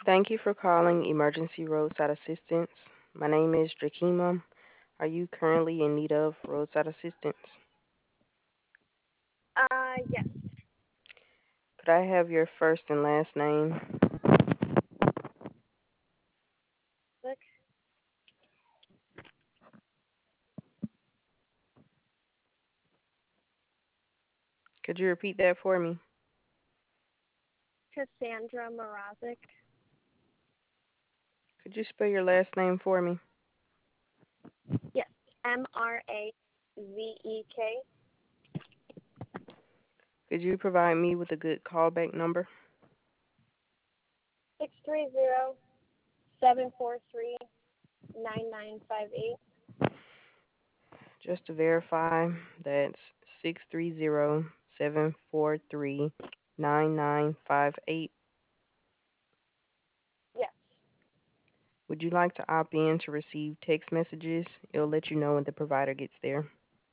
Thank you for calling Emergency Roadside Assistance. My name is Drakima. Are you currently in need of roadside assistance? Yes. Could I have your first and last name? Look, Could you repeat that for me? Cassandra Morozic. Could you spell your last name for me? Yes. Mrazek. Could you provide me with a good callback number? 630-743-9958. Just to verify, that's 630-743-9958. Yes. Would you like to opt in to receive text messages? It'll let you know when the provider gets there.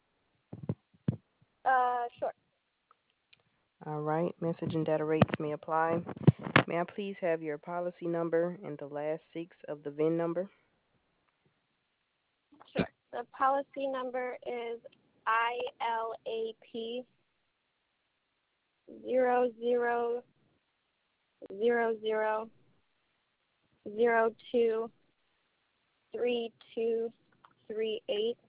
Sure. All right, message and data rates may apply. May I please have your policy number and the last six of the VIN number? Sure. The policy number is ILAP 0000023238.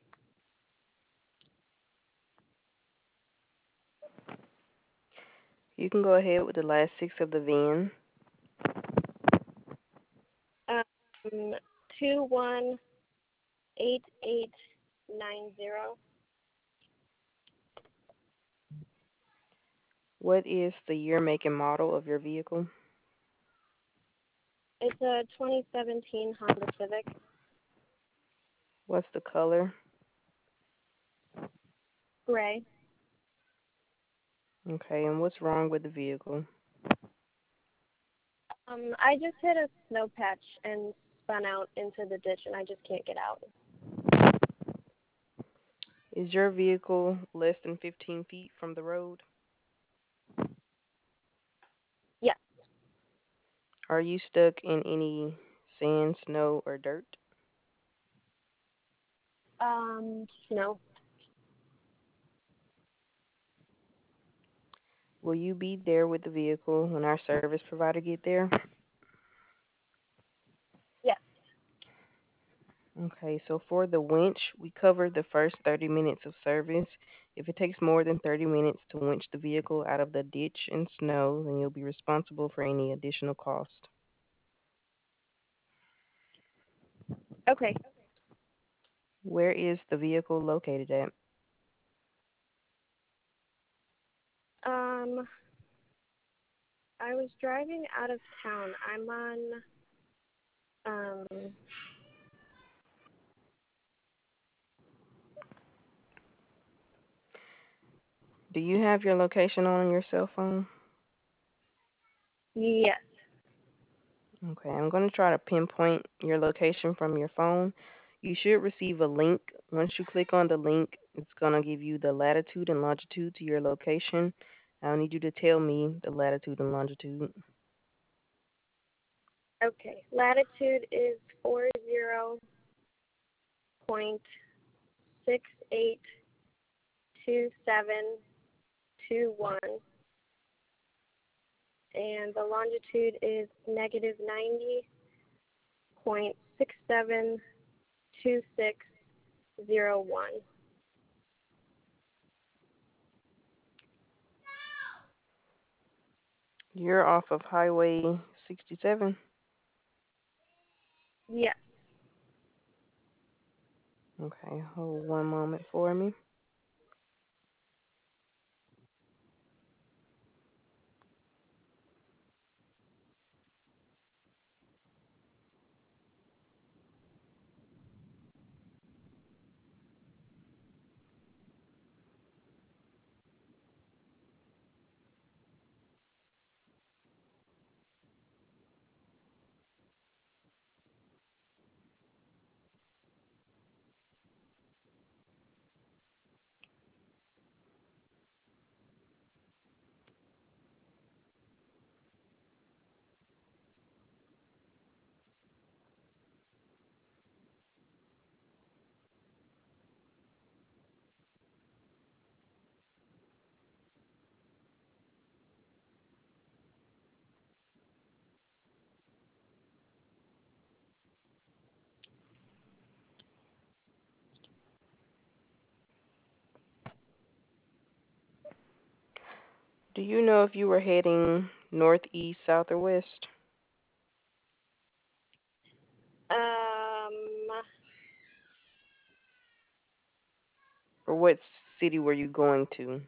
You can go ahead with the last six of the VIN. Um, 218890. What is the year, make, and model of your vehicle? It's a 2017 Honda Civic. What's the color? Gray. Okay, and what's wrong with the vehicle? I just hit a snow patch and spun out into the ditch, and I just can't get out. Is your vehicle less than 15 feet from the road? Yeah. Are you stuck in any sand, snow, or dirt? No. Will you be there with the vehicle when our service provider get there? Yes. Okay, so for the winch, we cover the first 30 minutes of service. If it takes more than 30 minutes to winch the vehicle out of the ditch and snow, then you'll be responsible for any additional cost. Okay. Where is the vehicle located at? Um, I was driving out of town. I'm on, um, Do you have your location on your cell phone? yes. Okay, I'm going to try to pinpoint your location from your phone. You should receive a link. Once you click on the link, it's going to give you the latitude and longitude to your location. I'll need you to tell me the latitude and longitude. Okay. Latitude is 40.682721, and the longitude is negative 90.672601. You're off of Highway 67. Yes. Okay, hold one moment for me. Do you know if you were heading north, east, south, or west? Um, Or what city were you going to?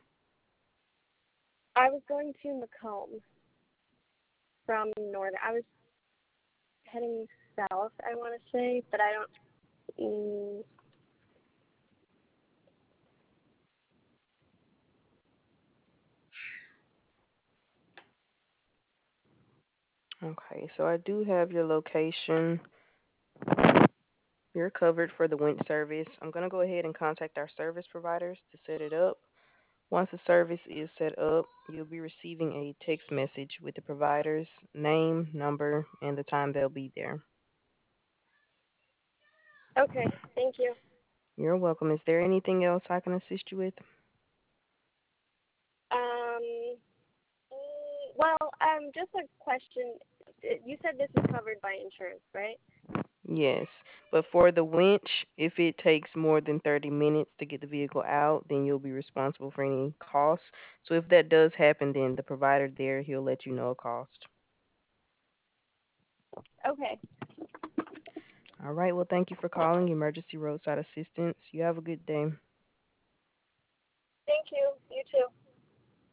I was going to Macomb from north. I was heading south, I want to say, but I don't. Okay, so I do have your location. You're covered for the wind service. I'm going to go ahead and contact our service providers to set it up. Once the service is set up, you'll be receiving a text message with the provider's name, number, and the time they'll be there. Okay, thank you. You're welcome. Is there anything else I can assist you with? Um, just a question. You said this is covered by insurance, right? Yes, but for the winch, if it takes more than 30 minutes to get the vehicle out, then you'll be responsible for any costs. So if that does happen, then the provider there, he'll let you know a cost. Okay, All right, well, thank you for calling Emergency Roadside Assistance. You have a good day. thank you. You too.